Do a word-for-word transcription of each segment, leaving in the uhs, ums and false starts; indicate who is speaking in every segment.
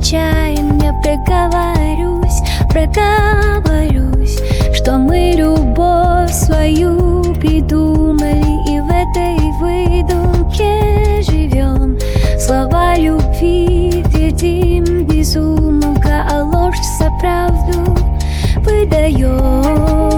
Speaker 1: отчаяния проговорюсь, проговорюсь, что мы любовь свою придумали и в этой выдумке живем. Слова любви вердим безумолка, а ложь за правду выдаем.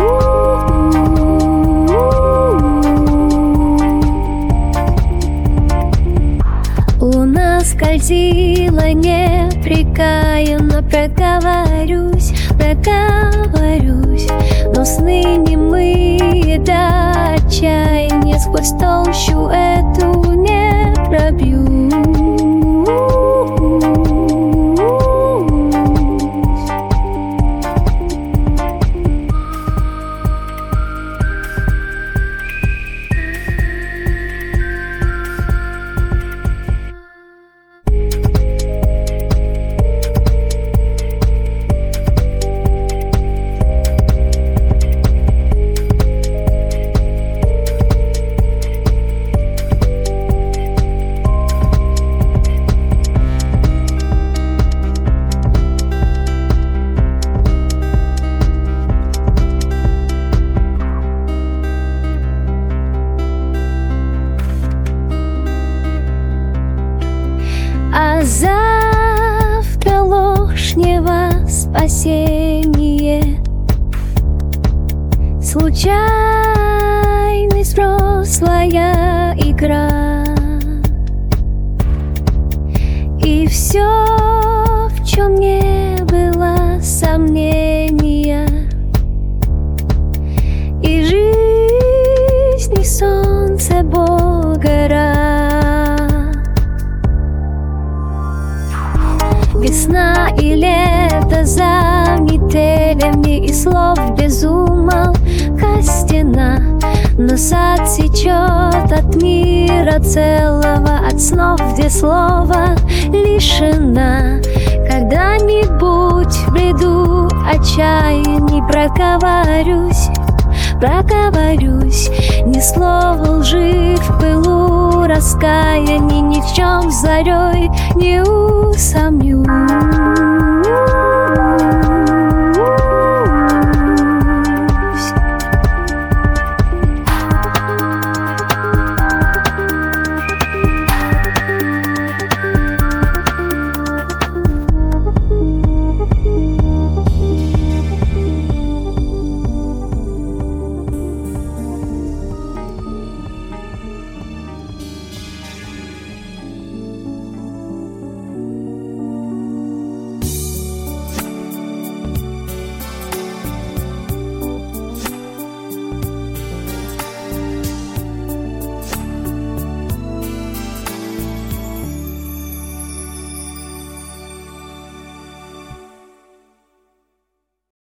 Speaker 1: Луна скользила непрекаянно, проговорюсь, проговорюсь, но сны немые до отчаяния сквозь толщу эту не пробьюсь. А завтра ложного спасения, случайность, взрослая игра, и все, в чем не было сомнения, и жизнь, и солнце Бога рад. Весна и лето за метелями, и слов безумолка стена, но сад сечет от мира целого, от снов, где слово лишена. Когда-нибудь в бреду отчаяний проговорюсь, проговорюсь, ни слова лжи в пылу раскаяний, ни в чем зарей